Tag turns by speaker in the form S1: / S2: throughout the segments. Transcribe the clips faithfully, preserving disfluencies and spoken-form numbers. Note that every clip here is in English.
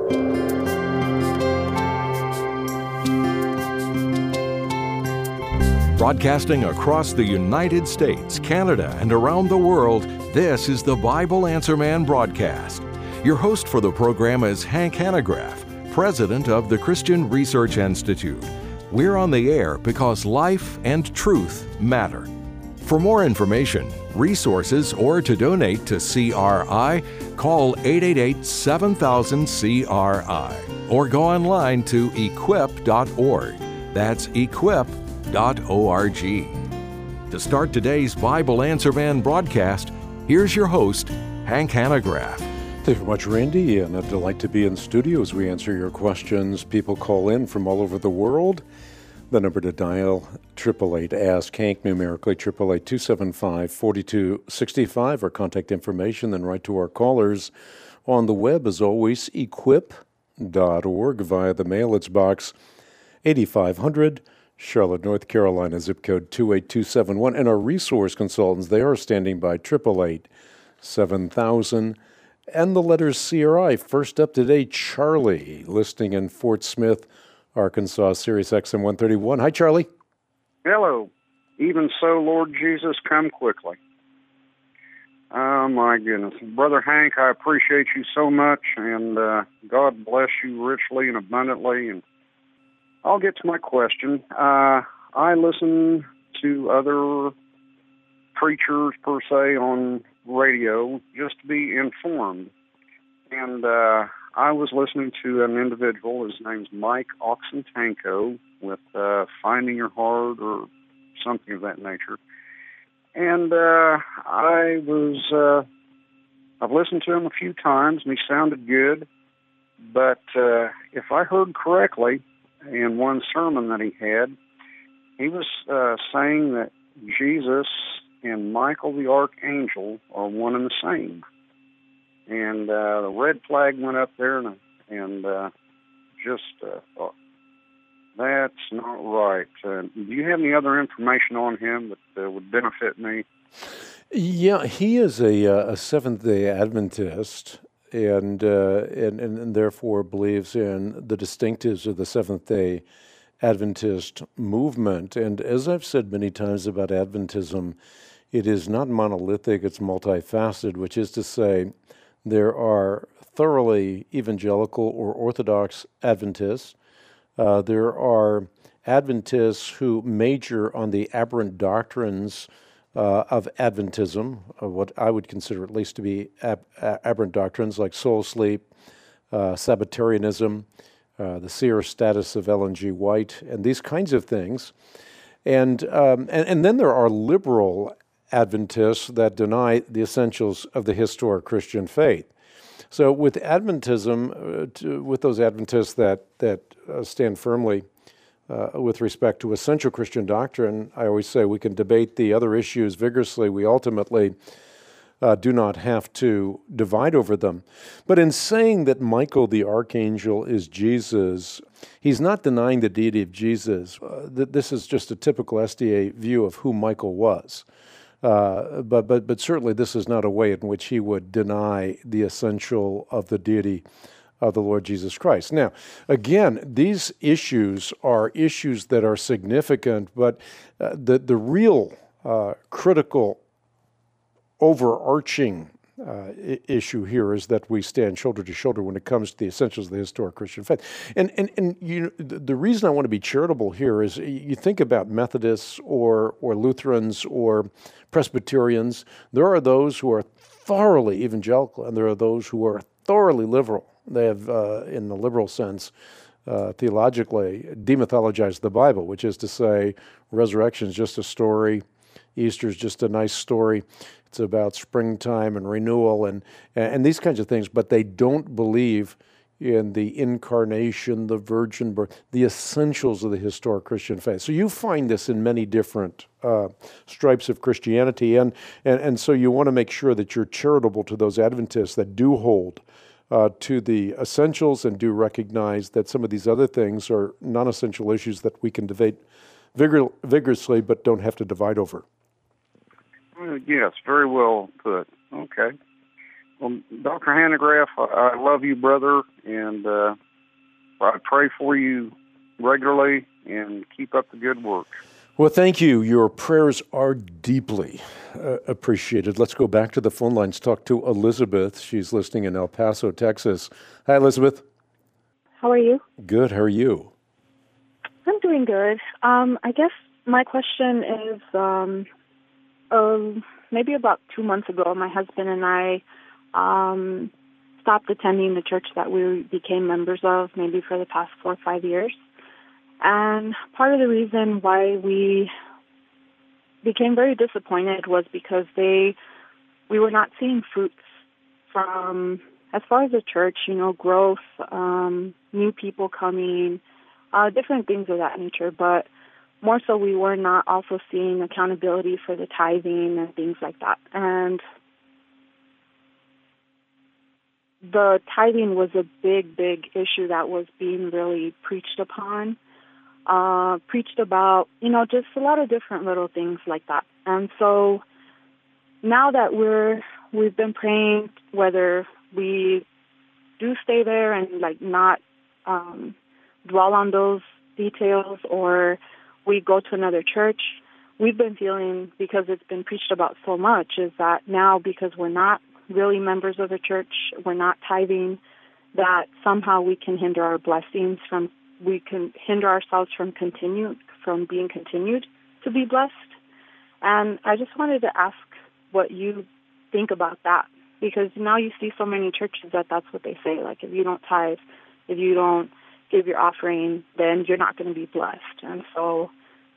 S1: Broadcasting across the United States, Canada, and around the world, this is the Bible Answer Man broadcast. Your host for the program is Hank Hanegraaff, president of the Christian Research Institute. We're on the air because life and truth matter. For more information, resources, or to donate to C R I, call eight eight eight, seven thousand, C R I or go online to equip dot org. That's equip dot org. To start today's Bible Answer Man broadcast, here's your host, Hank Hanegraaff.
S2: Thank you very much, Randy, and a delight to be in the studio as we answer your questions. People call in from all over the world. The number to dial, eight eight eight, ask Hank, numerically, eight eight eight, two seven five, four two six five, our contact information, then write to our callers. On the web, as always, equip dot org. Via the mail, it's box eighty-five hundred, Charlotte, North Carolina, zip code two eight two seven one. And our resource consultants, they are standing by, eight eight eight, seven thousand. And the letters C R I. First up today, Charlie, listing in Fort Smith, Arkansas, Sirius X M one thirty-one. Hi, Charlie.
S3: Hello. Even so, Lord Jesus, come quickly. Oh, my goodness. Brother Hank, I appreciate you so much, and uh, God bless you richly and abundantly. And I'll get to my question. Uh, I listen to other preachers, per se, on radio just to be informed. And uh, I was listening to an individual, his name's Mike Oxentanko, with uh, Finding Your Heart or something of that nature. And uh, I was, uh, I've listened to him a few times, and he sounded good. But uh, if I heard correctly, in one sermon that he had, he was uh, saying that Jesus and Michael the Archangel are one and the same. And uh, the red flag went up there, and, and uh, just uh, thought, that's not right. Uh, do you have any other information on him that uh, would benefit me?
S2: Yeah, he is a, uh, a Seventh-day Adventist, and, uh, and, and and therefore believes in the distinctives of the Seventh-day Adventist movement. And as I've said many times about Adventism, it is not monolithic, it's multifaceted, which is to say there are thoroughly evangelical or Orthodox Adventists. Uh, there are Adventists who major on the aberrant doctrines uh, of Adventism, of what I would consider at least to be ab- aberrant doctrines like soul sleep, uh, Sabbatarianism, uh, the seer status of Ellen G. White, and these kinds of things. And, um, and, and then there are liberal Adventists that deny the essentials of the historic Christian faith. So with Adventism, uh, to, with those Adventists that, that uh, stand firmly uh, with respect to essential Christian doctrine, I always say we can debate the other issues vigorously. We ultimately uh, do not have to divide over them. But in saying that Michael the Archangel is Jesus, he's not denying the deity of Jesus. Uh, th- this is just a typical S D A view of who Michael was. Uh, but but but certainly this is not a way in which he would deny the essential of the deity of the Lord Jesus Christ. Now, again, these issues are issues that are significant, but uh, the the real uh, critical overarching uh, I- issue here is that we stand shoulder to shoulder when it comes to the essentials of the historic Christian faith. And and and you, the, the reason I want to be charitable here is you think about Methodists or or Lutherans or Presbyterians. There are those who are thoroughly evangelical, and there are those who are thoroughly liberal. They have, uh, in the liberal sense, uh, theologically, demythologized the Bible, which is to say, resurrection is just a story, Easter is just a nice story. It's about springtime and renewal and and these kinds of things, but they don't believe in the incarnation, the virgin birth, the essentials of the historic Christian faith. So you find this in many different uh, stripes of Christianity, and, and, and so you want to make sure that you're charitable to those Adventists that do hold uh, to the essentials and do recognize that some of these other things are non-essential issues that we can debate vigor- vigorously but don't have to divide over.
S3: Uh, yes, very well put. Okay. Well, Doctor Hanegraaff, I, I love you, brother, and uh, I pray for you regularly, and keep up the good work.
S2: Well, thank you. Your prayers are deeply uh, appreciated. Let's go back to the phone lines, talk to Elizabeth. She's listening in El Paso, Texas. Hi, Elizabeth.
S4: How are you?
S2: Good. How are you?
S4: I'm doing good. Um, I guess my question is, um, uh, maybe about two months ago, my husband and I um, stopped attending the church that we became members of, maybe for the past four or five years. And part of the reason why we became very disappointed was because they, we were not seeing fruits from, as far as the church, you know, growth, um, new people coming, uh, different things of that nature. But more so, we were not also seeing accountability for the tithing and things like that. And the tithing was a big, big issue that was being really preached upon. Uh, preached about, you know, just a lot of different little things like that. And so now that we're, we've been praying whether we do stay there and like not um, dwell on those details or we go to another church, we've been feeling, because it's been preached about so much, is that now because we're not really members of the church, we're not tithing, that somehow we can hinder our blessings from we can hinder ourselves from continue from being continued to be blessed. And I just wanted to ask what you think about that, because now you see so many churches that that's what they say. Like, if you don't tithe, if you don't give your offering, then you're not going to be blessed. And so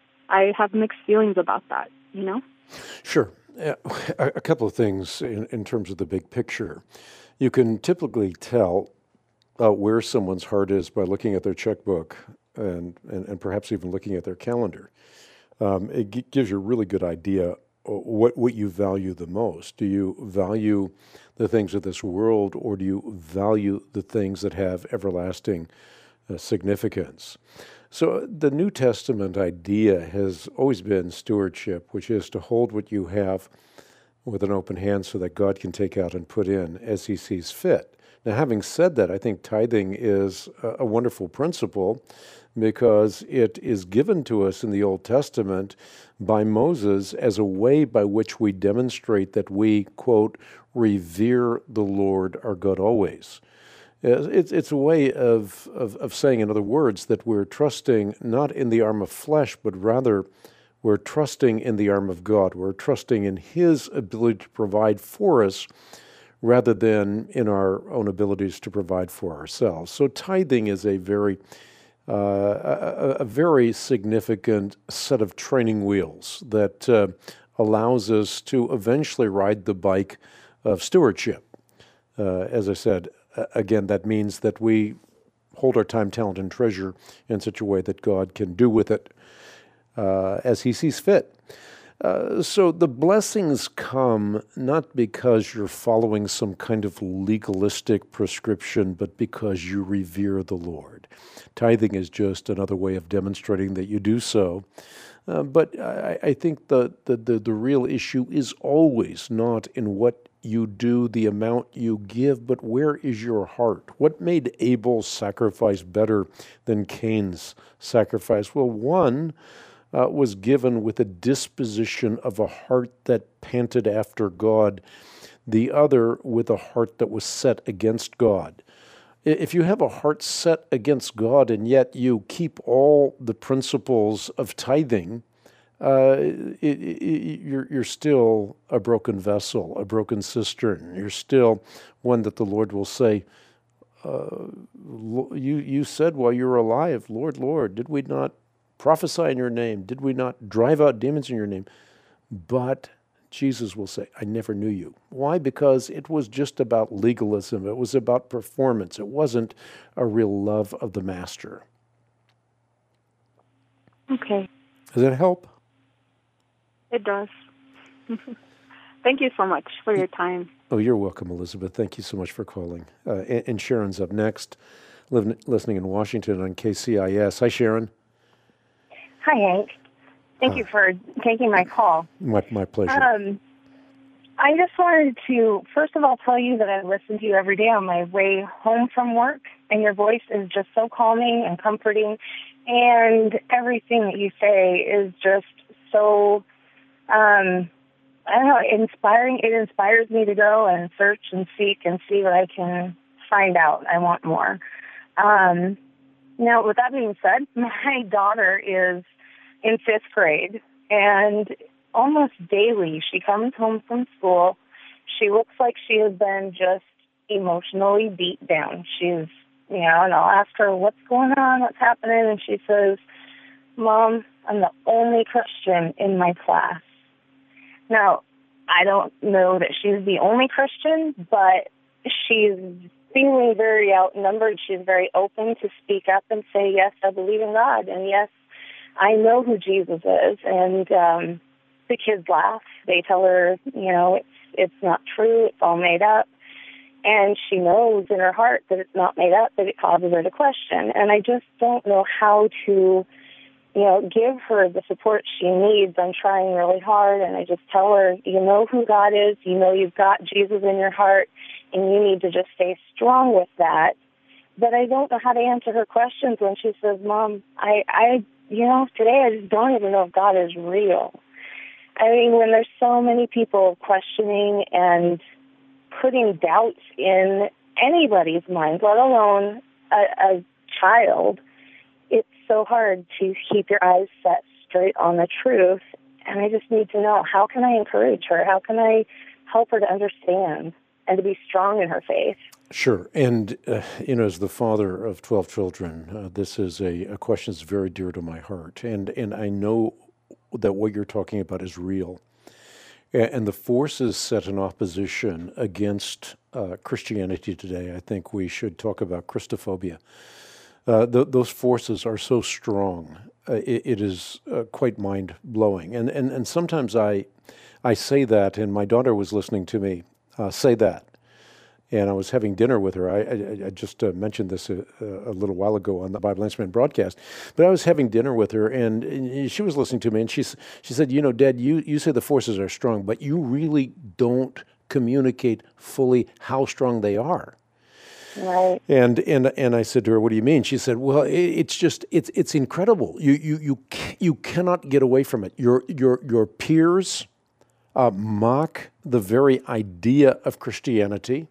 S4: I have mixed feelings about that, you know?
S2: Sure. Uh, a couple of things in, in terms of the big picture. You can typically tell Uh, where someone's heart is by looking at their checkbook and, and, and perhaps even looking at their calendar. Um, it g- gives you a really good idea what, what you value the most. Do you value the things of this world, or do you value the things that have everlasting uh, significance? So the New Testament idea has always been stewardship, which is to hold what you have with an open hand so that God can take out and put in as he sees fit. Now, having said that, I think tithing is a wonderful principle because it is given to us in the Old Testament by Moses as a way by which we demonstrate that we, quote, revere the Lord our God always. It's, it's a way of, of, of saying, in other words, that we're trusting not in the arm of flesh, but rather we're trusting in the arm of God. We're trusting in his ability to provide for us rather than in our own abilities to provide for ourselves. So tithing is a very, uh, a, a very significant set of training wheels that uh, allows us to eventually ride the bike of stewardship. Uh, as I said, again, that means that we hold our time, talent, and treasure in such a way that God can do with it uh, as he sees fit. Uh, so the blessings come not because you're following some kind of legalistic prescription, but because you revere the Lord. Tithing is just another way of demonstrating that you do so. Uh, but I, I think the, the, the, the real issue is always not in what you do, the amount you give, but where is your heart? What made Abel's sacrifice better than Cain's sacrifice? Well, one Uh, was given with a disposition of a heart that panted after God, the other with a heart that was set against God. If you have a heart set against God and yet you keep all the principles of tithing, uh, it, it, you're, you're still a broken vessel, a broken cistern. You're still one that the Lord will say, uh, you, you said while you were alive, Lord, Lord, did we not prophesy in your name? Did we not drive out demons in your name? But Jesus will say, I never knew you. Why? Because it was just about legalism. It was about performance. It wasn't a real love of the master.
S4: Okay.
S2: Does that help?
S4: It does. Thank you so much for your time.
S2: Oh, you're welcome, Elizabeth. Thank you so much for calling. Uh, and, and Sharon's up next, living, listening in Washington on K C I S. Hi, Sharon.
S5: Hi, Hank. Thank
S2: Hi.
S5: you for taking my call.
S2: My, my pleasure.
S5: Um, I just wanted to, first of all, tell you that I listen to you every day on my way home from work, and your voice is just so calming and comforting, and everything that you say is just so, um, I don't know, inspiring. It inspires me to go and search and seek and see what I can find out. I want more. Um, now, with that being said, my daughter is in fifth grade, and almost daily she comes home from school. She looks like she has been just emotionally beat down. She's, you know, and I'll ask her, what's going on, what's happening? And she says, Mom, I'm the only Christian in my class. Now, I don't know that she's the only Christian, but she's feeling very outnumbered. She's very open to speak up and say, yes, I believe in God, and yes, I know who Jesus is. And um, the kids laugh. They tell her, you know, it's it's not true, it's all made up. And she knows in her heart that it's not made up, that it causes her to question. And I just don't know how to, you know, give her the support she needs. I'm trying really hard, and I just tell her, you know who God is, you know you've got Jesus in your heart, and you need to just stay strong with that. But I don't know how to answer her questions when she says, Mom, I, I, you know, today I just don't even know if God is real. I mean, when there's so many people questioning and putting doubts in anybody's mind, let alone a, a child, it's so hard to keep your eyes set straight on the truth. And I just need to know, how can I encourage her? How can I help her to understand and to be strong in her faith?
S2: Sure. And, uh, you know, as the father of twelve children, uh, this is a, a question that's very dear to my heart. And, and I know that what you're talking about is real. And the forces set in opposition against uh, Christianity today, I think we should talk about Christophobia. Uh, th- those forces are so strong. Uh, it, it is uh, quite mind-blowing. And, and and sometimes I I say that, and my daughter was listening to me uh, say that. And I was having dinner with her. I, I, I just uh, mentioned this a, a little while ago on the Bible Answer Man broadcast. But I was having dinner with her, and, and she was listening to me, and she, she said, you know, Dad, you, you say the forces are strong, but you really don't communicate fully how strong they are.
S5: Right.
S2: And and and I said to her, "What do you mean?" She said, "Well, it, it's just it's it's incredible. You you you you cannot get away from it. Your your your peers uh, mock the very idea of Christianity.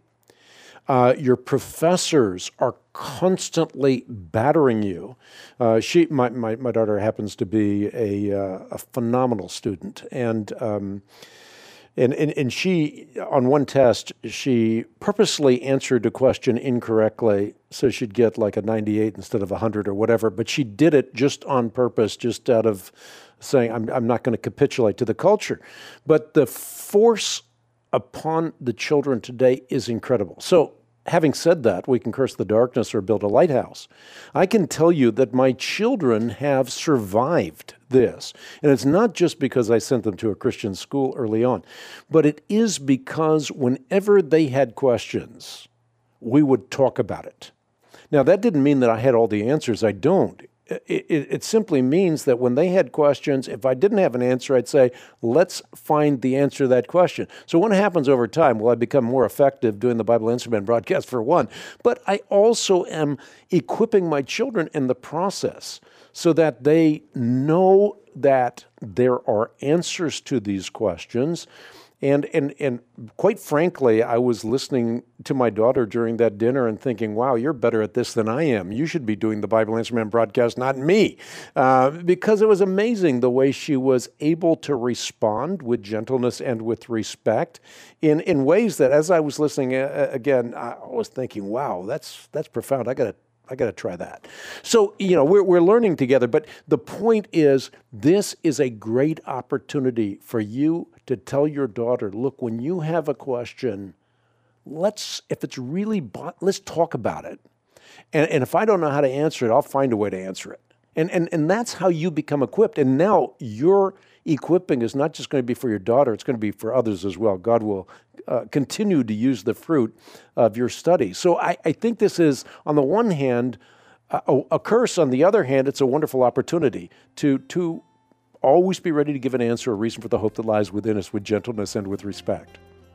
S2: Uh, your professors are constantly battering you." Uh, she, my, my my daughter happens to be a uh, a phenomenal student, and. Um, And, and and she, on one test, she purposely answered a question incorrectly, so she'd get like a ninety-eight instead of a one hundred or whatever, but she did it just on purpose, just out of saying, I'm, I'm not going to capitulate to the culture. But the force upon the children today is incredible. So, having said that, we can curse the darkness or build a lighthouse. I can tell you that my children have survived this. And it's not just because I sent them to a Christian school early on, but it is because whenever they had questions, we would talk about it. Now, that didn't mean that I had all the answers. I don't. It, it, it simply means that when they had questions, if I didn't have an answer, I'd say, let's find the answer to that question. So what happens over time? Well, I become more effective doing the Bible Answer Man broadcast, for one, but I also am equipping my children in the process so that they know that there are answers to these questions. And, and and quite frankly, I was listening to my daughter during that dinner and thinking, wow, you're better at this than I am. You should be doing the Bible Answer Man broadcast, not me. Uh, because it was amazing the way she was able to respond with gentleness and with respect in, in ways that, as I was listening uh, again, I was thinking, wow, that's that's profound. I got to I got to try that. So, you know, we're we're learning together, but the point is, this is a great opportunity for you to tell your daughter, look, when you have a question, let's, if it's really, let's talk about it. And, and if I don't know how to answer it, I'll find a way to answer it. And, and, and that's how you become equipped. And now your equipping is not just going to be for your daughter, it's going to be for others as well. God will uh, continue to use the fruit of your study. So I, I think this is, on the one hand, a, a curse. On the other hand, it's a wonderful opportunity to to always be ready to give an answer, a reason for the hope that lies within us with gentleness and with respect.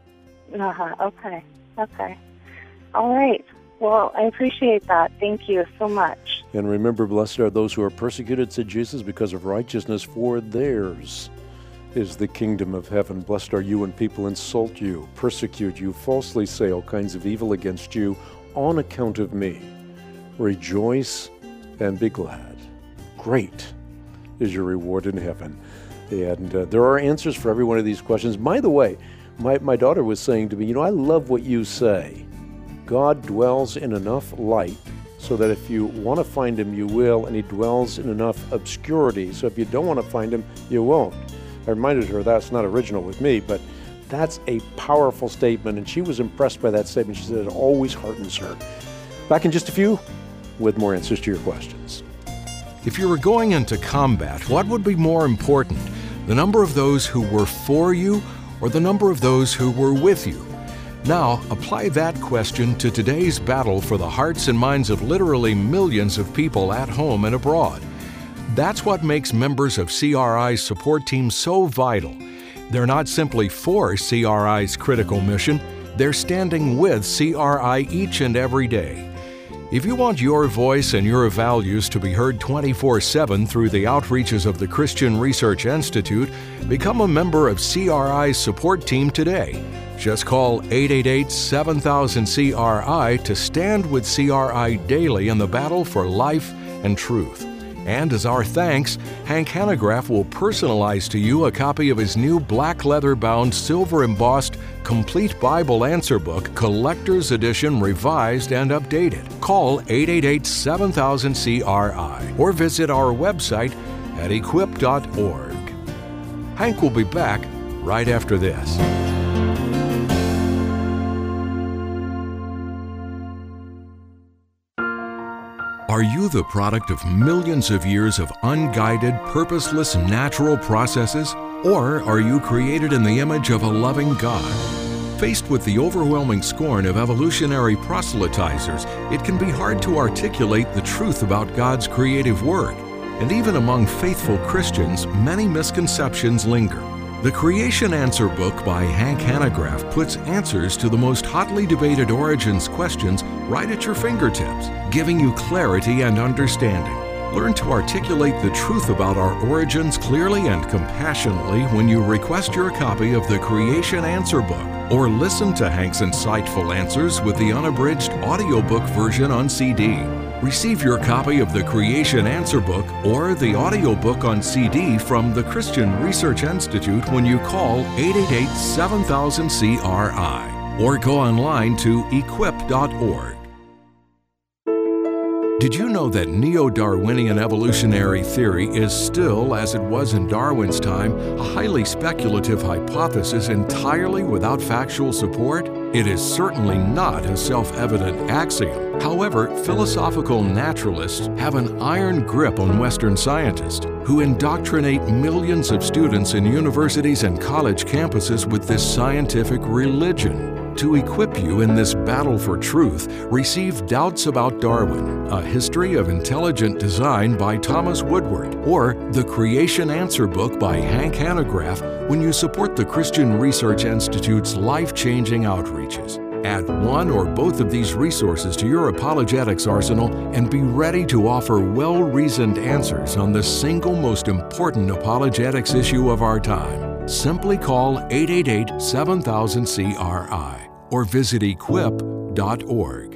S5: Uh-huh. Okay. Okay. All right. Well, I appreciate that. Thank you so much.
S2: And remember, blessed are those who are persecuted, said Jesus, because of righteousness, for theirs is the kingdom of heaven. Blessed are you when people insult you, persecute you, falsely say all kinds of evil against you on account of me. Rejoice and be glad. Great is your reward in heaven. And uh, there are answers for every one of these questions. By the way, my, my daughter was saying to me, you know, I love what you say. God dwells in enough light so that if you want to find him, you will, and he dwells in enough obscurity, so if you don't want to find him, you won't. I reminded her that's not original with me, but that's a powerful statement, and she was impressed by that statement. She said it always heartens her. Back in just a few with more answers to your questions.
S1: If you were going into combat, what would be more important, the number of those who were for you or the number of those who were with you? Now, apply that question to today's battle for the hearts and minds of literally millions of people at home and abroad. That's what makes members of C R I's support team so vital. They're not simply for C R I's critical mission, they're standing with C R I each and every day. If you want your voice and your values to be heard twenty-four seven through the outreaches of the Christian Research Institute, become a member of C R I's support team today. Just call eight eight eight, seven thousand, C R I to stand with C R I daily in the battle for life and truth. And as our thanks, Hank Hanegraaff will personalize to you a copy of his new black leather-bound, silver-embossed, complete Bible answer book, Collector's Edition, revised and updated. Call eight eight eight, seven thousand, C R I or visit our website at equip dot org. Hank will be back right after this. Are you the product of millions of years of unguided, purposeless, natural processes? Or are you created in the image of a loving God? Faced with the overwhelming scorn of evolutionary proselytizers, it can be hard to articulate the truth about God's creative work. And even among faithful Christians, many misconceptions linger. The Creation Answer book by Hank Hanegraaff puts answers to the most hotly debated origins questions right at your fingertips, giving you clarity and understanding. Learn to articulate the truth about our origins clearly and compassionately when you request your copy of the Creation Answer book, or listen to Hank's insightful answers with the unabridged audiobook version on C D. Receive your copy of the Creation Answer book or the audiobook on C D from the Christian Research Institute when you call eight eight eight, seven thousand, C R I or go online to equip dot org. Did you know that neo-Darwinian evolutionary theory is still, as it was in Darwin's time, a highly speculative hypothesis entirely without factual support? It is certainly not a self-evident axiom. However, philosophical naturalists have an iron grip on Western scientists who indoctrinate millions of students in universities and college campuses with this scientific religion. To equip you in this battle for truth, receive Doubts About Darwin, A History of Intelligent Design by Thomas Woodward, or The Creation Answer book by Hank Hanegraaff when you support the Christian Research Institute's life-changing outreaches. Add one or both of these resources to your apologetics arsenal and be ready to offer well-reasoned answers on the single most important apologetics issue of our time. Simply call eight eight eight, seven thousand, C R I or visit equip dot org.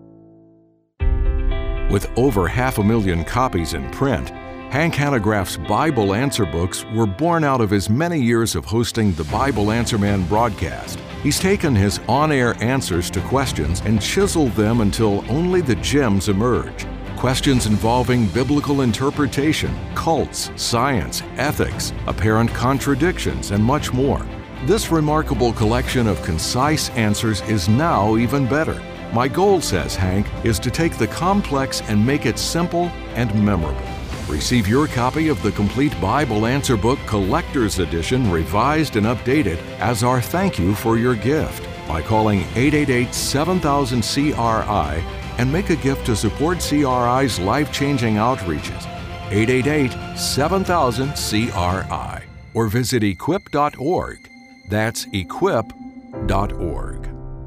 S1: With over half a million copies in print, Hank Hanegraaff's Bible Answer books were born out of his many years of hosting the Bible Answer Man broadcast. He's taken his on-air answers to questions and chiseled them until only the gems emerge. Questions involving biblical interpretation, cults, science, ethics, apparent contradictions, and much more. This remarkable collection of concise answers is now even better. My goal, says Hank, is to take the complex and make it simple and memorable. Receive your copy of the complete Bible Answer book, Collector's Edition, revised and updated as our thank you for your gift by calling eight eight eight, seven thousand, C R I and make a gift to support C R I's life-changing outreaches. eight eight eight, seven thousand, C R I or visit equip dot org. That's equip dot org.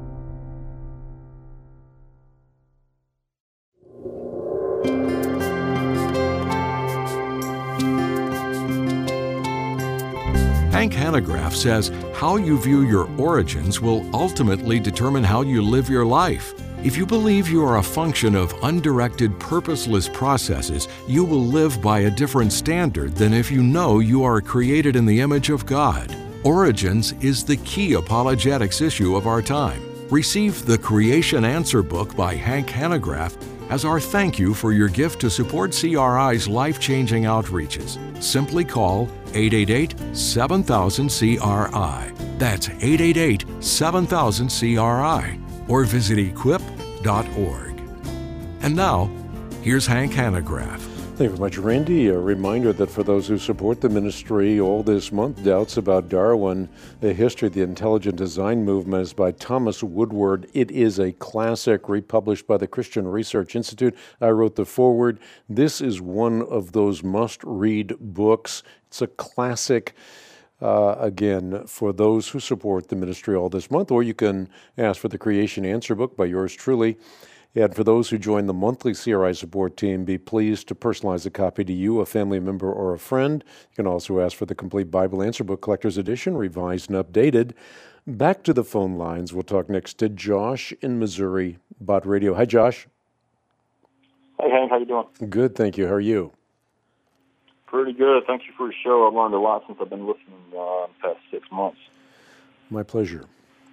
S1: Hank Hanegraaff says how you view your origins will ultimately determine how you live your life. If you believe you are a function of undirected, purposeless processes, you will live by a different standard than if you know you are created in the image of God. Origins is the key apologetics issue of our time. Receive the Creation Answer book by Hank Hanegraaff as our thank you for your gift to support C R I's life-changing outreaches. Simply call eight eight eight, seven thousand, C R I. That's eight eight eight, seven thousand, C R I. Or visit equip dot org. And now, here's Hank Hanegraaff.
S2: Thank you very much, Randy. A reminder that for those who support the ministry all this month, Doubts About Darwin, A History of the Intelligent Design Movement is by Thomas Woodward. It is a classic republished by the Christian Research Institute. I wrote the foreword. This is one of those must-read books. It's a classic. Uh, again, for those who support the ministry all this month, or you can ask for the Creation Answer book by yours truly. And for those who join the monthly C R I support team, be pleased to personalize a copy to you, a family member, or a friend. You can also ask for the complete Bible Answer Book Collector's Edition, revised and updated. Back to the phone lines. We'll talk next to Josh in Missouri, Bott Radio. Hi, Josh.
S6: Hey, Hank. How you doing?
S2: Good, thank you. How are you?
S6: Pretty good. Thank you for your show. I've learned a lot since I've been listening uh, in the past six months.
S2: My pleasure.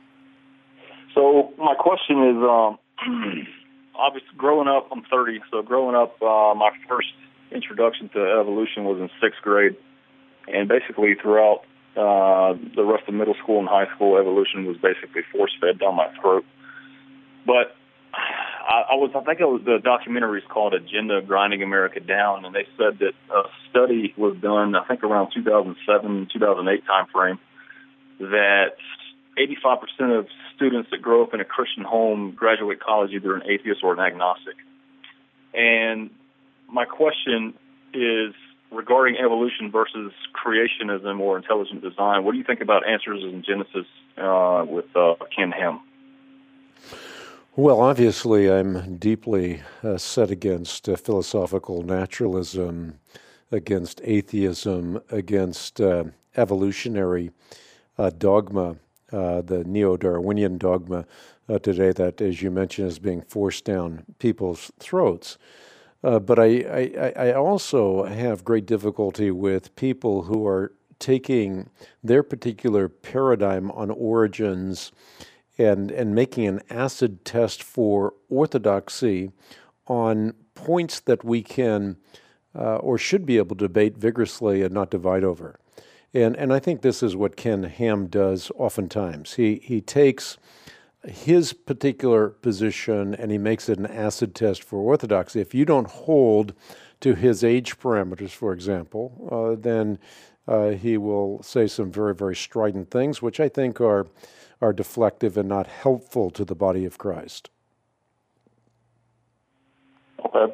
S6: So my question is, um, obviously, growing up, I'm thirty, so growing up, uh, my first introduction to evolution was in sixth grade. And basically throughout uh, the rest of middle school and high school, evolution was basically force-fed down my throat. But I, I was, I think it was the documentary is called Agenda Grinding America Down, and they said that a study was done, I think around two thousand seven, two thousand eight time frame, that eighty-five percent of students that grow up in a Christian home graduate college either an atheist or an agnostic. And my question is regarding evolution versus creationism or intelligent design. What do you think about Answers in Genesis uh, with uh, Ken Ham?
S2: Well, obviously, I'm deeply uh, set against uh, philosophical naturalism, against atheism, against uh, evolutionary uh, dogma, uh, the neo-Darwinian dogma uh, today that, as you mentioned, is being forced down people's throats. Uh, but I, I, I also have great difficulty with people who are taking their particular paradigm on origins and and making an acid test for orthodoxy on points that we can uh, or should be able to debate vigorously and not divide over. And and I think this is what Ken Ham does oftentimes. He he takes his particular position and he makes it an acid test for orthodoxy. If you don't hold to his age parameters, for example, uh, then uh, he will say some very, very strident things, which I think are are deflective and not helpful to the body of Christ.
S6: Okay.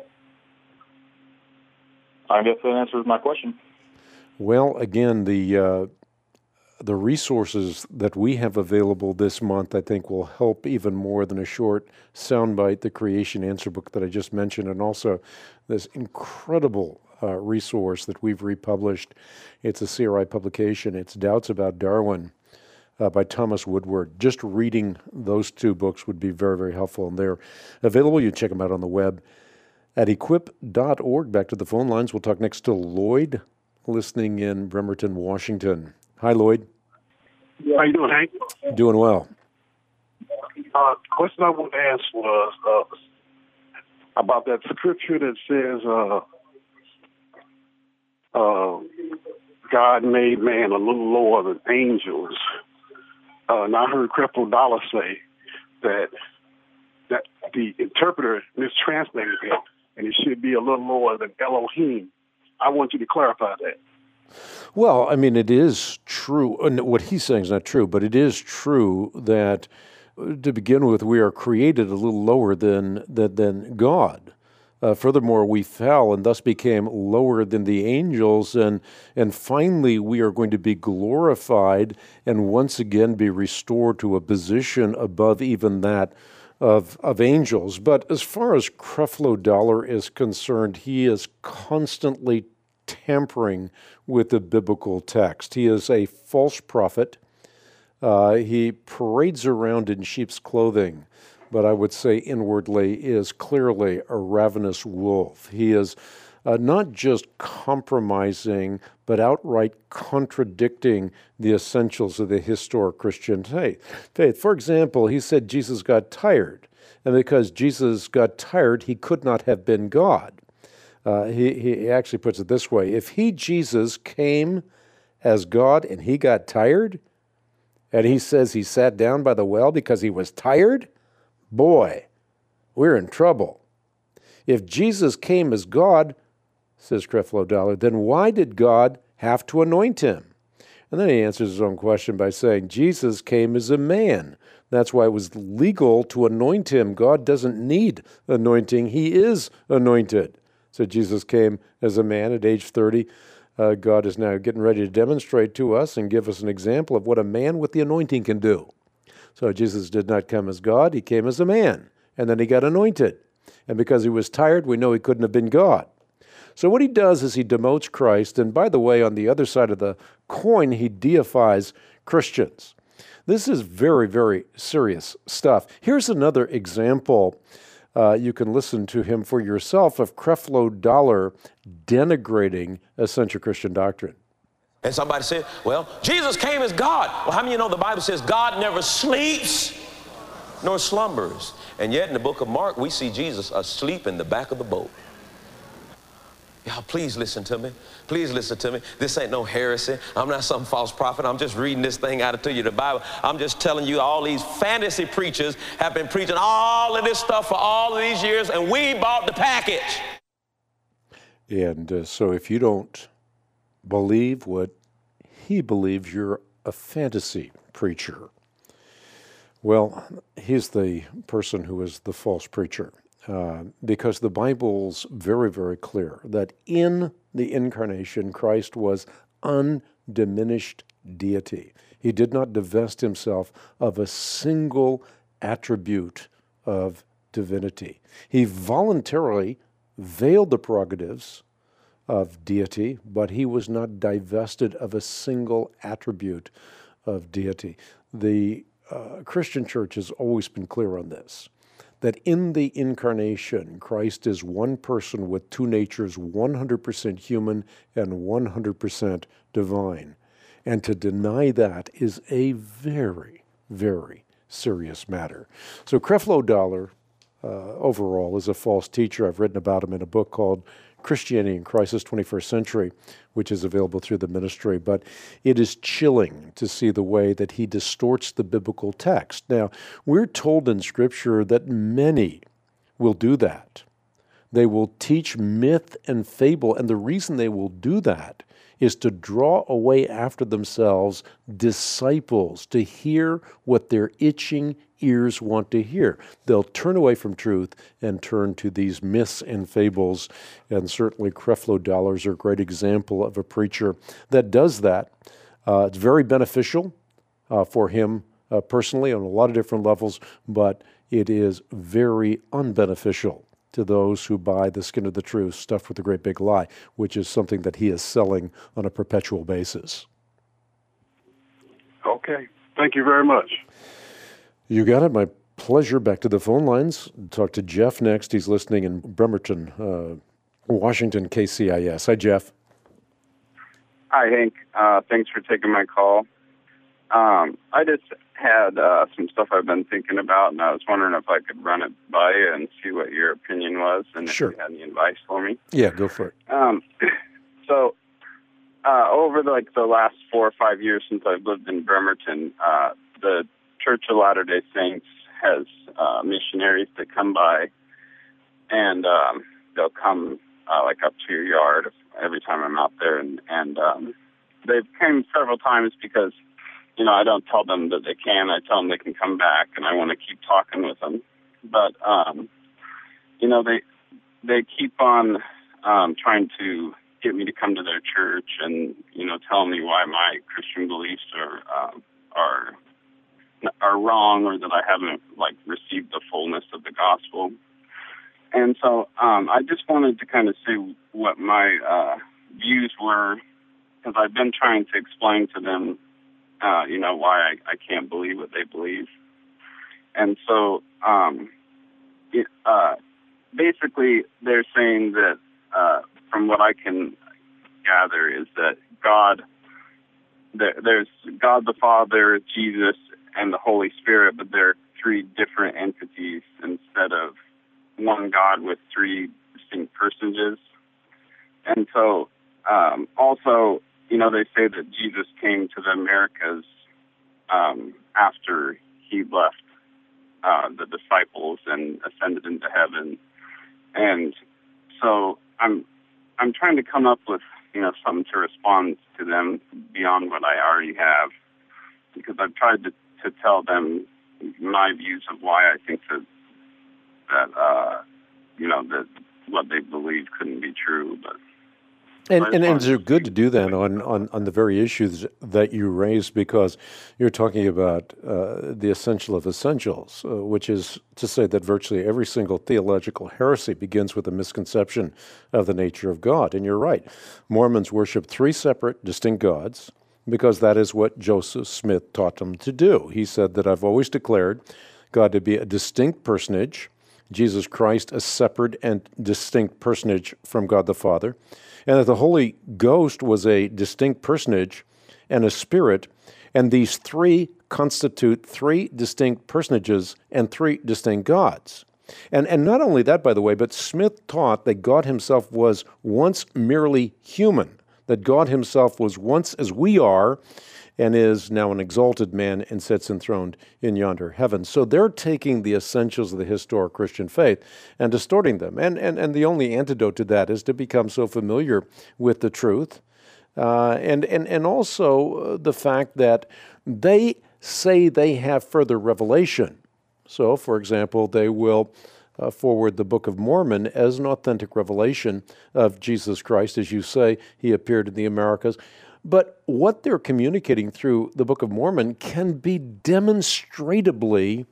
S6: I guess that answers my question.
S2: Well, again, the uh, the resources that we have available this month, I think, will help even more than a short soundbite, the Creation Answer book that I just mentioned, and also this incredible uh, resource that we've republished. It's a C R I publication. It's Doubts About Darwin, Uh, by Thomas Woodward. Just reading those two books would be very, very helpful, and they're available. You check them out on the web at equip dot org. Back to the phone lines. We'll talk next to Lloyd, listening in Bremerton, Washington. Hi, Lloyd.
S7: How you doing, Hank?
S2: Doing well.
S7: Uh, the question I wanted to ask was uh, about that scripture that says uh, uh, God made man a little lower than angels. Uh, and I heard Creflo Dollar say that that the interpreter mistranslated it, and it should be a little lower than Elohim. I want you to clarify that.
S2: Well, I mean, it is true. What he's saying is not true, but it is true that, to begin with, we are created a little lower than than, than God. Uh, furthermore, we fell and thus became lower than the angels, and and finally we are going to be glorified and once again be restored to a position above even that of of angels. But as far as Creflo Dollar is concerned, he is constantly tampering with the biblical text. He is a false prophet. Uh, he parades around in sheep's clothing, but I would say inwardly is clearly a ravenous wolf. He is uh, not just compromising, but outright contradicting the essentials of the historic Christian faith. For example, he said Jesus got tired, and because Jesus got tired, he could not have been God. Uh, he, he actually puts it this way: if he, Jesus, came as God and he got tired, and he says he sat down by the well because he was tired, boy, we're in trouble. If Jesus came as God, says Creflo Dollar, then why did God have to anoint him? And then he answers his own question by saying Jesus came as a man. That's why it was legal to anoint him. God doesn't need anointing. He is anointed. So Jesus came as a man at age thirty. Uh, God is now getting ready to demonstrate to us and give us an example of what a man with the anointing can do. So Jesus did not come as God. He came as a man, and then he got anointed. And because he was tired, we know he couldn't have been God. So what he does is he demotes Christ, and by the way, on the other side of the coin, he deifies Christians. This is very, very serious stuff. Here's another example. Uh, you can listen to him for yourself of Creflo Dollar denigrating essential Christian doctrine.
S8: And somebody said, well, Jesus came as God. Well, how many of you know the Bible says God never sleeps nor slumbers? And yet in the book of Mark, we see Jesus asleep in the back of the boat. Y'all, please listen to me. Please listen to me. This ain't no heresy. I'm not some false prophet. I'm just reading this thing out of to you, the Bible. I'm just telling you all these fantasy preachers have been preaching all of this stuff for all of these years, and we bought the package.
S2: And uh, so if you don't believe what he believes, you're a fantasy preacher. Well, he's the person who is the false preacher. Uh, because the Bible's very, very clear that in the incarnation, Christ was undiminished deity. He did not divest himself of a single attribute of divinity. He voluntarily veiled the prerogatives of deity, but he was not divested of a single attribute of deity. The uh, Christian church has always been clear on this, that in the incarnation, Christ is one person with two natures, one hundred percent human and one hundred percent divine. And to deny that is a very, very serious matter. So Creflo Dollar, uh, overall, is a false teacher. I've written about him in a book called Christianity in Crisis, twenty-first Century, which is available through the ministry. But it is chilling to see the way that he distorts the biblical text. Now, we're told in Scripture that many will do that. They will teach myth and fable, and the reason they will do that is to draw away after themselves disciples to hear what their itching ears want to hear. They'll turn away from truth and turn to these myths and fables, and certainly Creflo Dollar is a great example of a preacher that does that. Uh, it's very beneficial uh, for him uh, personally on a lot of different levels, but it is very unbeneficial to those who buy the skin of the truth stuffed with a great big lie, which is something that he is selling on a perpetual basis.
S7: Okay. Thank you very much.
S2: You got it. My pleasure. Back to the phone lines. Talk to Jeff next. He's listening in Bremerton, uh, Washington, K C I S. Hi, Jeff.
S9: Hi, Hank. Uh, thanks for taking my call. Um, I just had uh, some stuff I've been thinking about, and I was wondering if I could run it by you and see what your opinion was, and
S2: sure.
S9: if you had any advice for me.
S2: Yeah, go for it.
S9: Um, so, uh, over the, like the last four or five years since I've lived in Bremerton, uh, the Church of Latter-day Saints has uh, missionaries that come by, and um, they'll come uh, like up to your yard every time I'm out there, and and um, they've came several times because, you know, I don't tell them that they can. I tell them they can come back, and I want to keep talking with them. But, um, you know, they they keep on um, trying to get me to come to their church and, you know, tell me why my Christian beliefs are um, are are wrong, or that I haven't, like, received the fullness of the gospel. And so um, I just wanted to kind of see what my uh, views were, because I've been trying to explain to them, uh, you know, why I, I can't believe what they believe. And so um, it, uh, basically they're saying that, uh, from what I can gather, is that God, there, there's God the Father, Jesus, and the Holy Spirit, but they're three different entities instead of one God with three distinct personages. And so um, also, you know, they say that Jesus came to the Americas um, after he left uh, the disciples and ascended into heaven. And so I'm I'm trying to come up with, you know, something to respond to them beyond what I already have, because I've tried to, to tell them my views of why I think that that uh, you know, that what they believe couldn't be true. But
S2: And, and, and it's good to do that on, on, on the very issues that you raised, because you're talking about uh, the essential of essentials, uh, which is to say that virtually every single theological heresy begins with a misconception of the nature of God. And you're right. Mormons worship three separate, distinct gods, because that is what Joseph Smith taught them to do. He said that I've always declared God to be a distinct personage, Jesus Christ a separate and distinct personage from God the Father, and that the Holy Ghost was a distinct personage and a spirit, and these three constitute three distinct personages and three distinct gods. And, and not only that, by the way, but Smith taught that God himself was once merely human, that God himself was once as we are, and is now an exalted man and sits enthroned in yonder heaven. So they're taking the essentials of the historic Christian faith and distorting them. And and, and the only antidote to that is to become so familiar with the truth, uh, and, and, and also the fact that they say they have further revelation. So, for example, they will uh, forward the Book of Mormon as an authentic revelation of Jesus Christ. As you say, he appeared in the Americas. But what they're communicating through the Book of Mormon can be demonstrably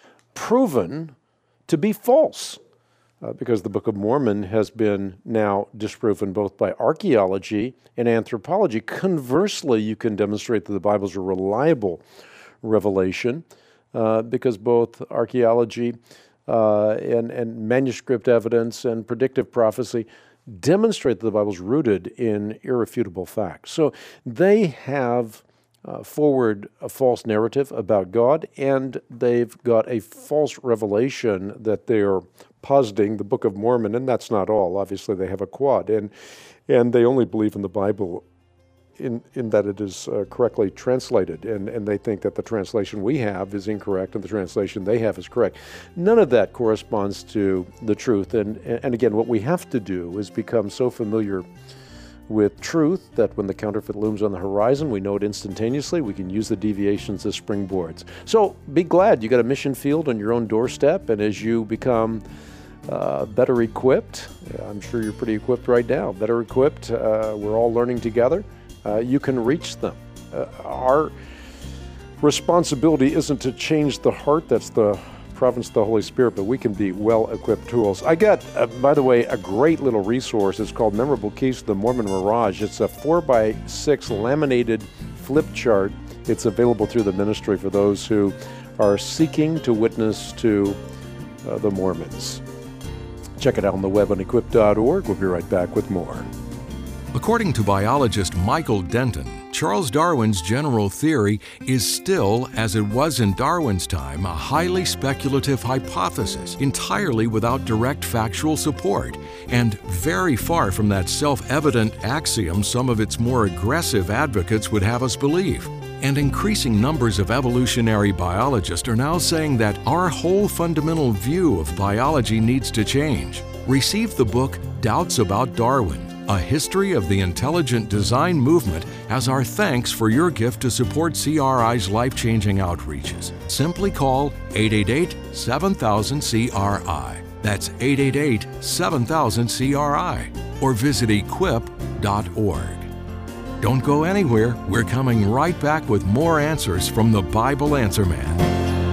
S2: proven to be false, uh, because the Book of Mormon has been now disproven both by archaeology and anthropology. Conversely, you can demonstrate that the Bible is a reliable revelation, uh, because both archaeology uh, and, and manuscript evidence and predictive prophecy demonstrate that the Bible is rooted in irrefutable facts. So they have uh, forward a false narrative about God, and they've got a false revelation that they are positing the Book of Mormon, and that's not all. Obviously, they have a quad, and and they only believe in the Bible in, in that it is uh, correctly translated, and, and they think that the translation we have is incorrect and the translation they have is correct. None of that corresponds to the truth, and, and again, what we have to do is become so familiar with truth that when the counterfeit looms on the horizon, we know it instantaneously. We can use the deviations as springboards. So be glad you got a mission field on your own doorstep, and as you become Uh, better equipped, I'm sure you're pretty equipped right now, better equipped, uh, we're all learning together, uh, you can reach them. Uh, our responsibility isn't to change the heart, that's the province of the Holy Spirit, but we can be well-equipped tools. I got, uh, by the way, a great little resource. It's called Memorable Keys to the Mormon Mirage. It's a four by six laminated flip chart. It's available through the ministry for those who are seeking to witness to uh, the Mormons. Check it out on the web on equip dot org. We'll be right back with more.
S1: According to biologist Michael Denton, Charles Darwin's general theory is still, as it was in Darwin's time, a highly speculative hypothesis, entirely without direct factual support, and very far from that self-evident axiom some of its more aggressive advocates would have us believe. And increasing numbers of evolutionary biologists are now saying that our whole fundamental view of biology needs to change. Receive the book Doubts About Darwin, A History of the Intelligent Design Movement, as our thanks for your gift to support C R I's life-changing outreaches. Simply call eight eight eight, seven thousand C R I. That's eight eight eight, seven thousand, C R I. Or visit equip dot org. Don't go anywhere. We're coming right back with more answers from the Bible Answer Man.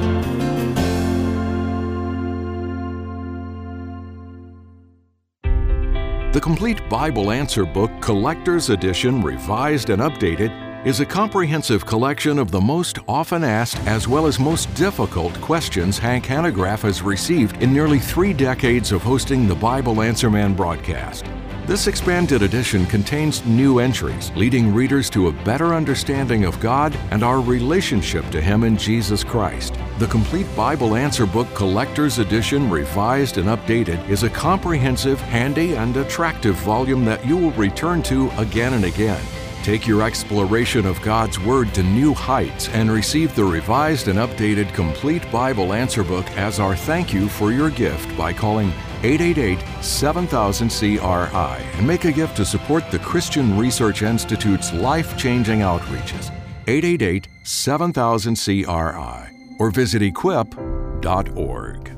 S1: The Complete Bible Answer Book Collector's Edition, Revised and Updated, is a comprehensive collection of the most often asked as well as most difficult questions Hank Hanegraaff has received in nearly three decades of hosting the Bible Answer Man broadcast. This expanded edition contains new entries, leading readers to a better understanding of God and our relationship to Him in Jesus Christ. The Complete Bible Answer Book Collector's Edition, Revised and Updated, is a comprehensive, handy, and attractive volume that you will return to again and again. Take your exploration of God's Word to new heights and receive the revised and updated Complete Bible Answer Book as our thank you for your gift by calling eight eight eight, seven thousand, C R I and make a gift to support the Christian Research Institute's life-changing outreaches. eight eight eight, seven thousand, C R I or visit equip dot org.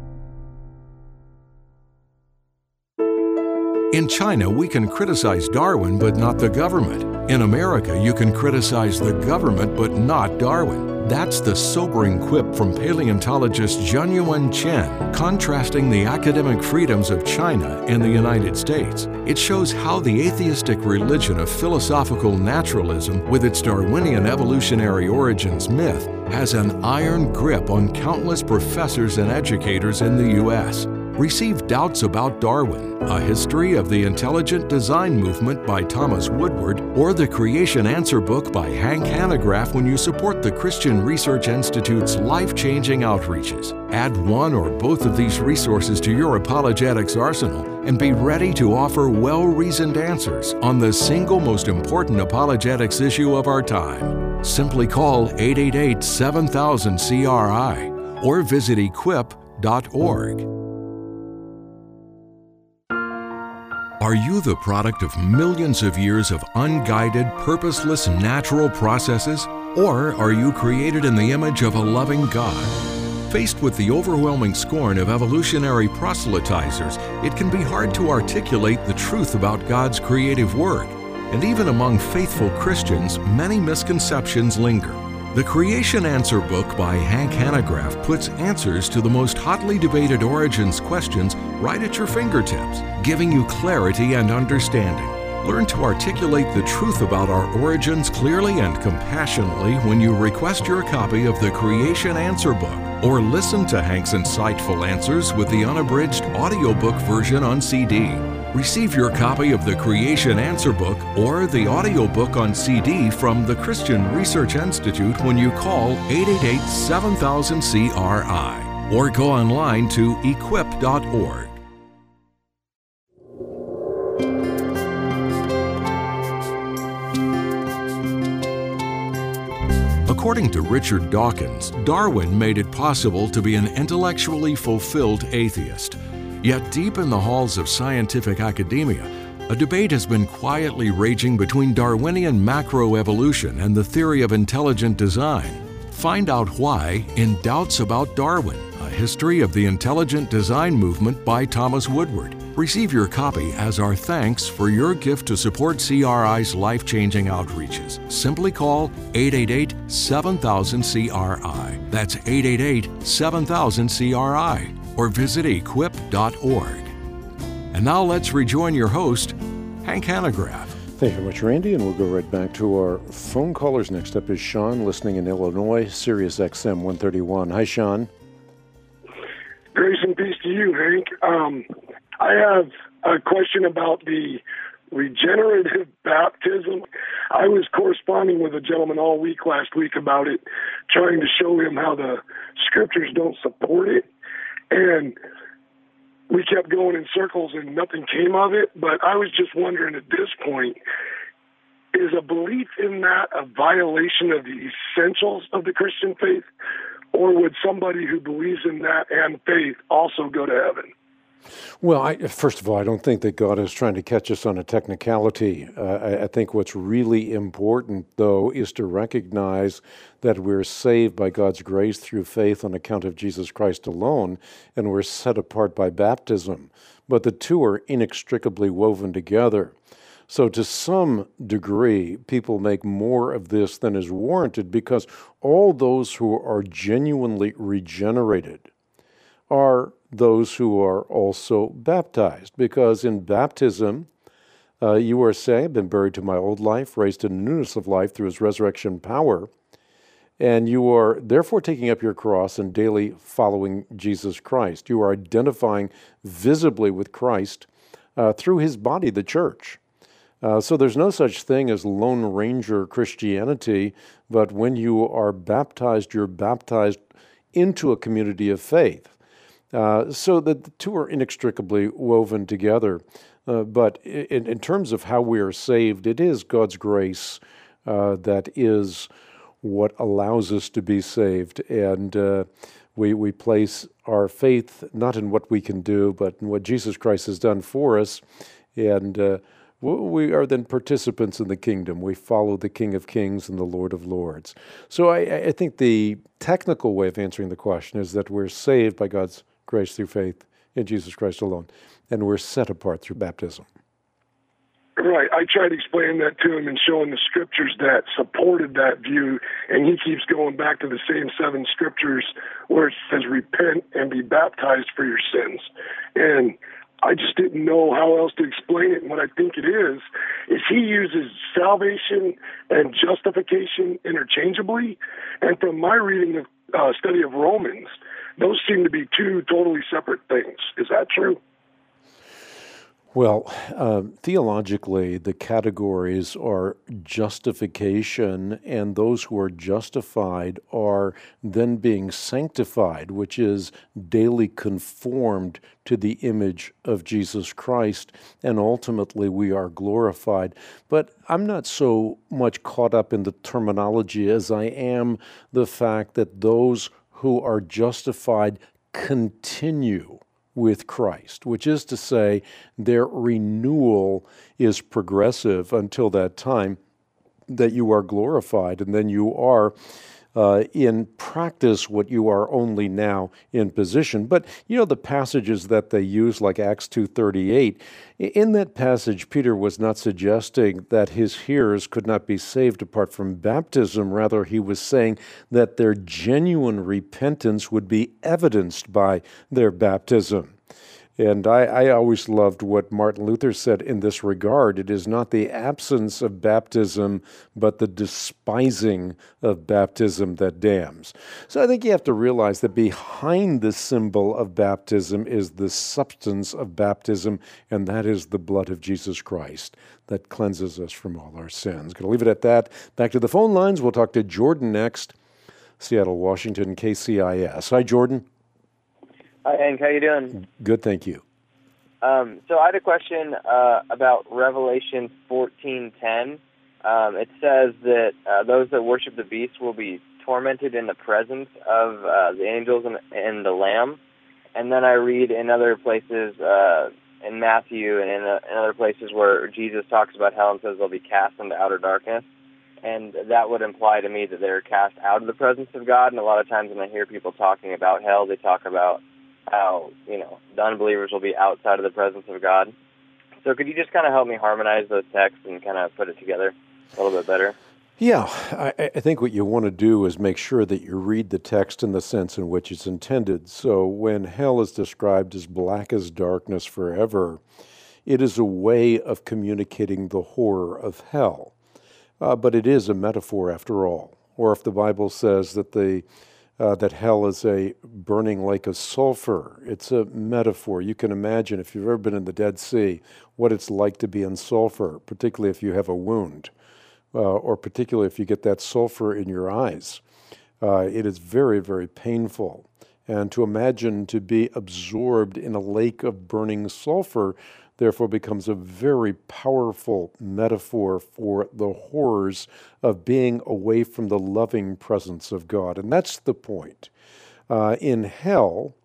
S1: In China, we can criticize Darwin, but not the government. In America, you can criticize the government, but not Darwin. That's the sobering quip from paleontologist Jianyuan Chen, contrasting the academic freedoms of China and the United States. It shows how the atheistic religion of philosophical naturalism, with its Darwinian evolutionary origins myth, has an iron grip on countless professors and educators in the U S Receive Doubts About Darwin, A History of the Intelligent Design Movement by Thomas Woodward, or the Creation Answer Book by Hank Hanegraaff when you support the Christian Research Institute's life-changing outreaches. Add one or both of these resources to your apologetics arsenal and be ready to offer well-reasoned answers on the single most important apologetics issue of our time. Simply call eight eight eight, seven thousand, C R I or visit equip dot org. Are you the product of millions of years of unguided, purposeless, natural processes? Or are you created in the image of a loving God? Faced with the overwhelming scorn of evolutionary proselytizers, it can be hard to articulate the truth about God's creative work. And even among faithful Christians, many misconceptions linger. The Creation Answer Book by Hank Hanegraaff puts answers to the most hotly debated origins questions right at your fingertips, giving you clarity and understanding. Learn to articulate the truth about our origins clearly and compassionately when you request your copy of the Creation Answer Book, or listen to Hank's insightful answers with the unabridged audiobook version on C D. Receive your copy of the Creation Answer Book or the audiobook on C D from the Christian Research Institute when you call eight eight eight, seven thousand, C R I or go online to equip dot org. According to Richard Dawkins, Darwin made it possible to be an intellectually fulfilled atheist. Yet deep in the halls of scientific academia, a debate has been quietly raging between Darwinian macroevolution and the theory of intelligent design. Find out why in Doubts About Darwin, A History of the Intelligent Design Movement by Thomas Woodward. Receive your copy as our thanks for your gift to support C R I's life-changing outreaches. Simply call eight eight eight, seven thousand, C R I. That's eight eight eight, seven thousand, C R I. Or visit equip dot org. And now let's rejoin your host, Hank Hanegraaff.
S2: Thank you very much, Randy, and we'll go right back to our phone callers. Next up is Sean, listening in Illinois, Sirius X M one thirty-one. Hi, Sean.
S10: Grace and peace to you, Hank. Um, I have a question about the regenerative baptism. I was corresponding with a gentleman all week last week about it, trying to show him how the scriptures don't support it. And we kept going in circles and nothing came of it. But I was just wondering at this point, is a belief in that a violation of the essentials of the Christian faith? Or would somebody who believes in that and faith also go to heaven?
S2: Well, I, first of all, I don't think that God is trying to catch us on a technicality. Uh, I, I think what's really important, though, is to recognize that we're saved by God's grace through faith on account of Jesus Christ alone, and we're set apart by baptism. But the two are inextricably woven together. So to some degree, people make more of this than is warranted because all those who are genuinely regenerated are those who are also baptized, because in baptism, uh, you are saying, I've been buried to my old life, raised to newness of life through his resurrection power, and you are therefore taking up your cross and daily following Jesus Christ. You are identifying visibly with Christ uh, through his body, the church. Uh, so there's no such thing as Lone Ranger Christianity, but when you are baptized, you're baptized into a community of faith. Uh, so that the two are inextricably woven together. Uh, but in, in terms of how we are saved, it is God's grace uh, that is what allows us to be saved. And uh, we, we place our faith not in what we can do, but in what Jesus Christ has done for us. And uh, we are then participants in the kingdom. We follow the King of Kings and the Lord of Lords. So I, I think the technical way of answering the question is that we're saved by God's grace through faith in Jesus Christ alone, and we're set apart through baptism.
S10: Right. I tried explaining that to him and showing the scriptures that supported that view, and he keeps going back to the same seven scriptures where it says, repent and be baptized for your sins. And I just didn't know how else to explain it. And what I think it is, is he uses salvation and justification interchangeably. And from my reading of uh, study of Romans, those seem to be two totally separate things. Is that true?
S2: Well, uh, theologically, the categories are justification, and those who are justified are then being sanctified, which is daily conformed to the image of Jesus Christ, and ultimately we are glorified. But I'm not so much caught up in the terminology as I am the fact that those who are justified continue with Christ, which is to say their renewal is progressive until that time that you are glorified, and then you are uh, in practice what you are only now in position. But you know the passages that they use, like Acts two thirty-eight, in that passage Peter was not suggesting that his hearers could not be saved apart from baptism. Rather, he was saying that their genuine repentance would be evidenced by their baptism. And I, I always loved what Martin Luther said in this regard. It is not the absence of baptism, but the despising of baptism that damns. So I think you have to realize that behind the symbol of baptism is the substance of baptism, and that is the blood of Jesus Christ that cleanses us from all our sins. Going to leave it at that. Back to the phone lines. We'll talk to Jordan next. Seattle, Washington, K C I S. Hi, Jordan.
S11: Hi, Hank. How you doing?
S2: Good, thank you.
S11: Um, so I had a question uh, about Revelation fourteen ten. Um, it says that uh, those that worship the beast will be tormented in the presence of uh, the angels and, and the Lamb. And then I read in other places, uh, in Matthew and in, uh, in other places where Jesus talks about hell and says they'll be cast into outer darkness. And that would imply to me that they're cast out of the presence of God. And a lot of times when I hear people talking about hell, they talk about how, you know, the unbelievers will be outside of the presence of God. So could you just kind of help me harmonize those texts and kind of put it together a little bit better?
S2: Yeah, I, I think what you want to do is make sure that you read the text in the sense in which it's intended. So when hell is described as black as darkness forever, it is a way of communicating the horror of hell. Uh, but it is a metaphor after all. Or if the Bible says that the Uh, that hell is a burning lake of sulfur. It's a metaphor. You can imagine, if you've ever been in the Dead Sea, what it's like to be in sulfur, particularly if you have a wound, uh, or particularly if you get that sulfur in your eyes. Uh, it is very, very painful. And to imagine to be absorbed in a lake of burning sulfur, therefore becomes a very powerful metaphor for the horrors of being away from the loving presence of God. And that's the point. Uh, in hell,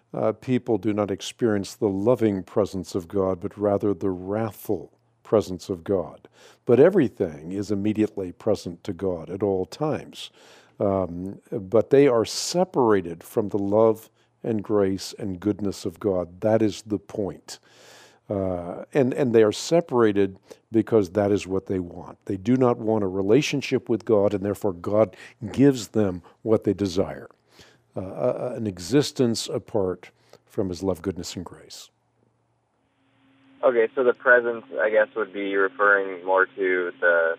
S2: uh, people do not experience the loving presence of God, but rather the wrathful presence of God. But everything is immediately present to God at all times. Um, but they are separated from the love and grace and goodness of God. That is the point. Uh, and, and they are separated because that is what they want. They do not want a relationship with God, and therefore God gives them what they desire, uh, an existence apart from his love, goodness, and grace.
S11: Okay, so the presence, I guess, would be referring more to the,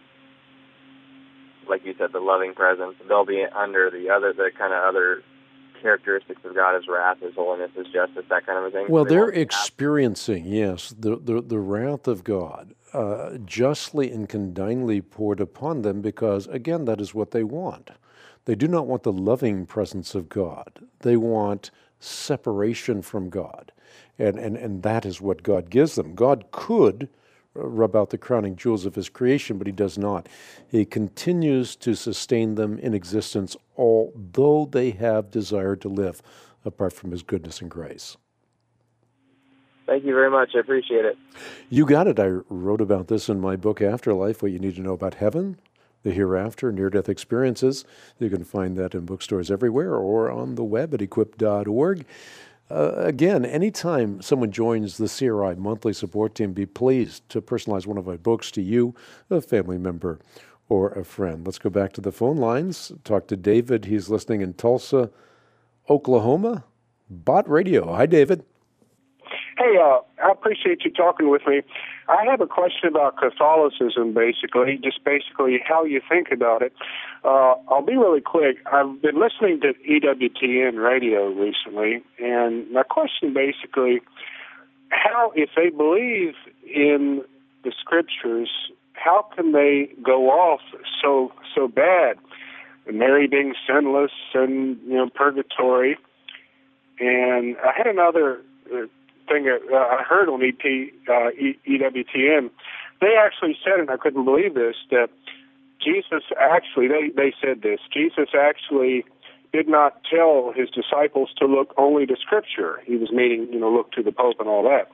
S11: like you said, the loving presence. They'll be under the other, the kind of other characteristics of God, his wrath, his holiness, his justice, that kind of a thing.
S2: Well,
S11: they
S2: they're experiencing, yes, the, the, the wrath of God uh, justly and condignly poured upon them because, again, that is what they want. They do not want the loving presence of God. They want separation from God. And, and, and that is what God gives them. God could rub out the crowning jewels of his creation, but he does not. He continues to sustain them in existence, although they have desired to live apart from his goodness and grace.
S11: Thank you very much. I appreciate it.
S2: You got it. I wrote about this in my book, Afterlife, What You Need to Know About Heaven, the Hereafter, Near-Death Experiences. You can find that in bookstores everywhere or on the web at equip dot org. Uh, again, anytime someone joins the C R I monthly support team, be pleased to personalize one of my books to you, a family member, or a friend. Let's go back to the phone lines. Talk to David. He's listening in Tulsa, Oklahoma. Bot Radio. Hi, David.
S12: Hey, uh, I appreciate you talking with me. I have a question about Catholicism, basically, just basically how you think about it. Uh, I'll be really quick. I've been listening to E W T N radio recently, and my question basically, how, if they believe in the scriptures, how can they go off so so bad? Mary being sinless and, you know, purgatory. And I had another uh, thing that uh, I heard on E P, uh, E W T N. They actually said, and I couldn't believe this, that Jesus actually, they, they said this, Jesus actually did not tell his disciples to look only to Scripture. He was meaning, you know, look to the Pope and all that.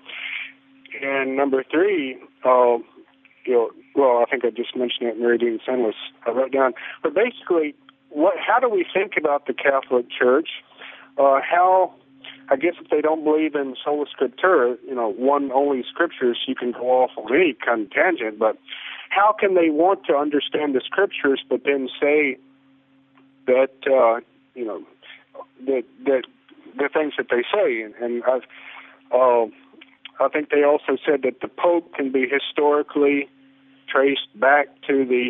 S12: And number three, uh, you know, well, I think I just mentioned it, Mary being sinless, I wrote down. But basically, what? How do we think about the Catholic Church? Uh, how, I guess if they don't believe in sola scriptura, you know, one only scriptures, you can go off on any kind of tangent, but how can they want to understand the scriptures but then say that, uh, you know, that, that the things that they say? And, and I've, uh, I think they also said that the Pope can be historically traced back to the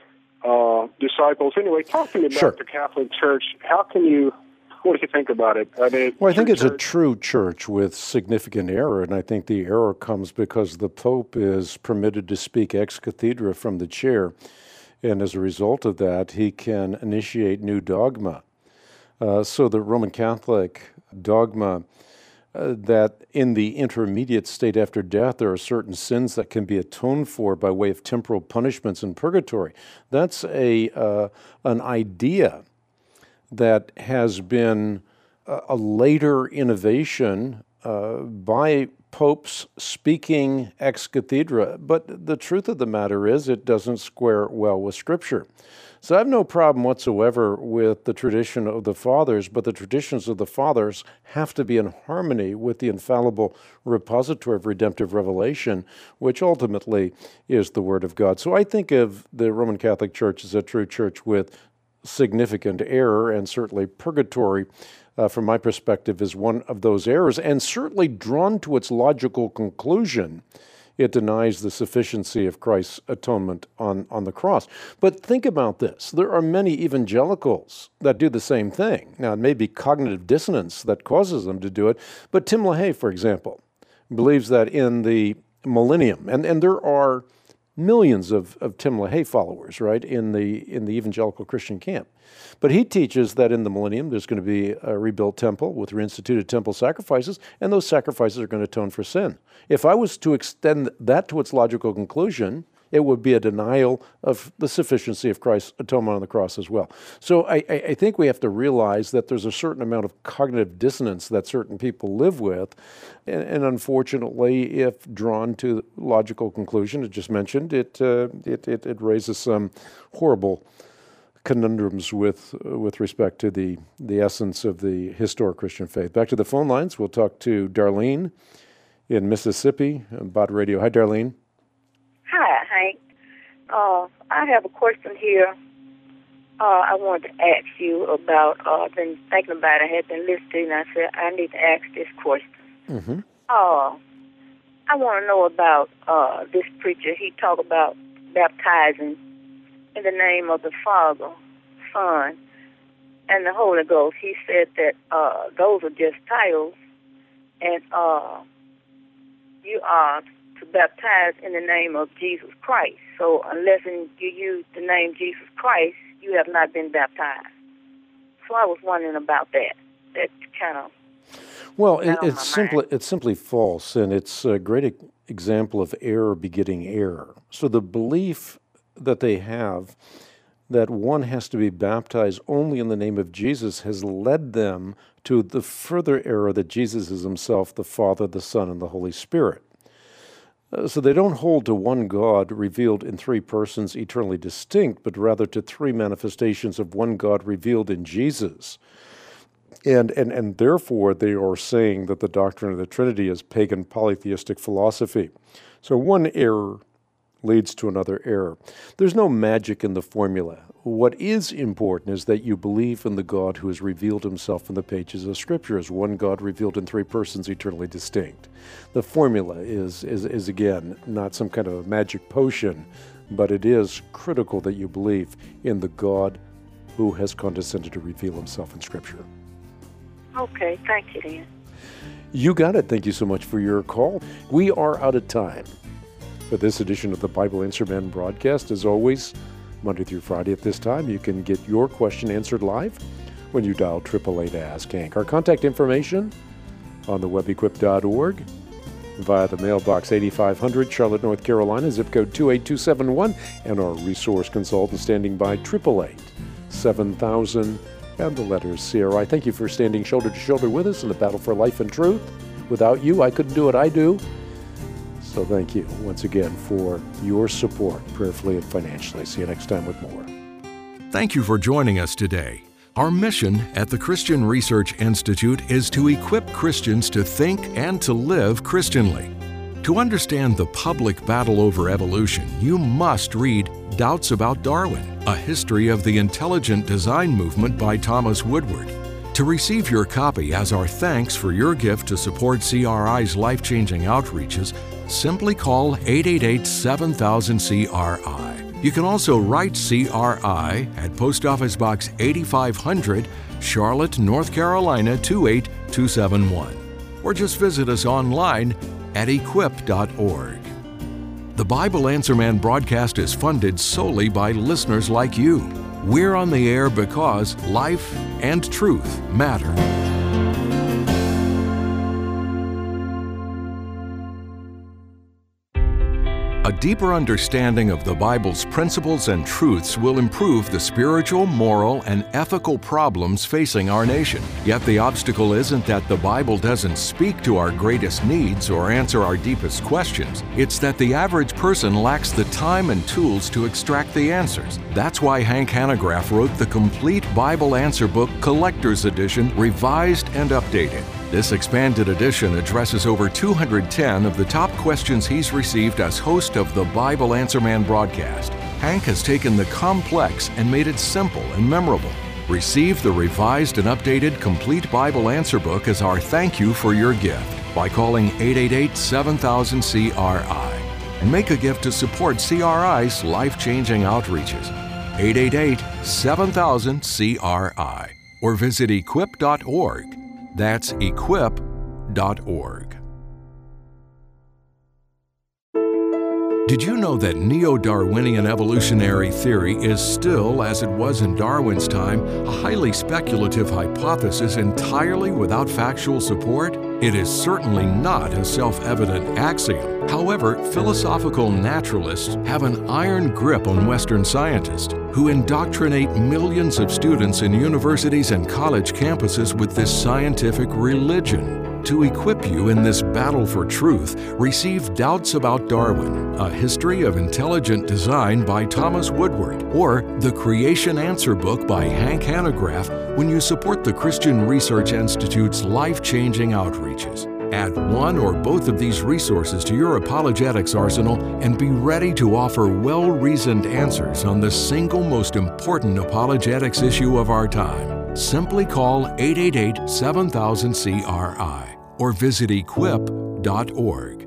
S12: uh, disciples. Anyway, talk to me about
S2: Sure.
S12: the Catholic Church. How can you, what do you think about it? Are they
S2: Well, I think
S12: true
S2: it's a
S12: church?
S2: true church with significant error, and I think the error comes because the Pope is permitted to speak ex cathedra from the chair, and as a result of that, he can initiate new dogma. Uh, so the Roman Catholic dogma uh, that in the intermediate state after death, there are certain sins that can be atoned for by way of temporal punishments in purgatory. That's a uh, an idea that has been a, a later innovation uh, by popes speaking ex cathedra. But the truth of the matter is it doesn't square well with Scripture. So I have no problem whatsoever with the tradition of the fathers, but the traditions of the fathers have to be in harmony with the infallible repository of redemptive revelation, which ultimately is the Word of God. So I think of the Roman Catholic Church as a true church with significant error, and certainly purgatory, uh, from my perspective, is one of those errors, and certainly drawn to its logical conclusion, it denies the sufficiency of Christ's atonement on, on the cross. But think about this. There are many evangelicals that do the same thing. Now, it may be cognitive dissonance that causes them to do it, but Tim LaHaye, for example, believes that in the millennium, and, and there are millions of, of Tim LaHaye followers, right, in the in the evangelical Christian camp. But he teaches that in the millennium there's going to be a rebuilt temple with reinstituted temple sacrifices, and those sacrifices are going to atone for sin. If I was to extend that to its logical conclusion, it would be a denial of the sufficiency of Christ's atonement on the cross as well. So I, I think we have to realize that there's a certain amount of cognitive dissonance that certain people live with, and, and unfortunately, if drawn to logical conclusion, it just mentioned, it, uh, it, it, it raises some horrible conundrums with uh, with respect to the, the essence of the historic Christian faith. Back to the phone lines, we'll talk to Darlene in Mississippi, Bott Radio. Hi, Darlene.
S13: Hi, Hank. Uh, I have a question here. Uh, I wanted to ask you about, uh, I've been thinking about it, I had been listening, and I said, I need to ask this question.
S2: Mm-hmm.
S13: Uh, I want to know about uh, this preacher. He talked about baptizing in the name of the Father, Son, and the Holy Ghost. He said that uh, those are just titles, and uh, you are to baptize in the name of Jesus Christ. So unless you use the name Jesus Christ, you have not been baptized. So I was wondering about that. That kind of
S2: well, it, it's simply it's simply false, and it's a great example of error begetting error. So the belief that they have that one has to be baptized only in the name of Jesus has led them to the further error that Jesus is himself the Father, the Son, and the Holy Spirit. Uh, so they don't hold to one God revealed in three persons eternally distinct, but rather to three manifestations of one God revealed in Jesus. And, and, and therefore they are saying that the doctrine of the Trinity is pagan polytheistic philosophy. So one error leads to another error. There's no magic in the formula. What is important is that you believe in the God who has revealed himself in the pages of Scripture as one God revealed in three persons eternally distinct. The formula is, is, is again, not some kind of a magic potion, but it is critical that you believe in the God who has condescended to reveal himself in Scripture.
S13: Okay, thank you, Dan.
S2: You got it. Thank you so much for your call. We are out of time. For this edition of the Bible Answer Man broadcast, as always, Monday through Friday at this time, you can get your question answered live when you dial eight eight eight ask Hank. Our contact information on the web equip dot org, via the mailbox eighty-five hundred, Charlotte, North Carolina, zip code two eight two seven one, and our resource consultant standing by, eight eight eight, seven thousand, and the letters C R I. Thank you for standing shoulder to shoulder with us in the battle for life and truth. Without you, I couldn't do what I do. So thank you once again for your support, prayerfully and financially. See you next time with more.
S1: Thank you for joining us today. Our mission at the Christian Research Institute is to equip Christians to think and to live Christianly. To understand the public battle over evolution, you must read Doubts About Darwin, A History of the Intelligent Design Movement by Thomas Woodward. To receive your copy as our thanks for your gift to support C R I's life-changing outreaches, simply call eight eight eight, seven thousand, C R I. You can also write C R I at Post Office Box eighty-five hundred, Charlotte, North Carolina, two eight two seven one. Or just visit us online at equip dot org. The Bible Answer Man broadcast is funded solely by listeners like you. We're on the air because life and truth matter. A deeper understanding of the Bible's principles and truths will improve the spiritual, moral, and ethical problems facing our nation. Yet the obstacle isn't that the Bible doesn't speak to our greatest needs or answer our deepest questions. It's that the average person lacks the time and tools to extract the answers. That's why Hank Hanegraaff wrote the complete Bible Answer Book Collector's Edition, revised and updated. This expanded edition addresses over two hundred ten of the top questions he's received as host of the Bible Answer Man broadcast. Hank has taken the complex and made it simple and memorable. Receive the revised and updated Complete Bible Answer Book as our thank you for your gift by calling eight eight eight, seven thousand, C R I and make a gift to support C R I's life-changing outreaches. eight eight eight, seven thousand, C R I or visit equip dot org. That's equip dot org. Did you know that neo-Darwinian evolutionary theory is still, as it was in Darwin's time, a highly speculative hypothesis entirely without factual support? It is certainly not a self-evident axiom. However, philosophical naturalists have an iron grip on Western scientists who indoctrinate millions of students in universities and college campuses with this scientific religion. To equip you in this battle for truth, receive Doubts About Darwin, A History of Intelligent Design by Thomas Woodward, or The Creation Answer Book by Hank Hanegraaff when you support the Christian Research Institute's life-changing outreaches. Add one or both of these resources to your apologetics arsenal and be ready to offer well-reasoned answers on the single most important apologetics issue of our time. Simply call eight eight eight, seven thousand C R I or visit equip dot org.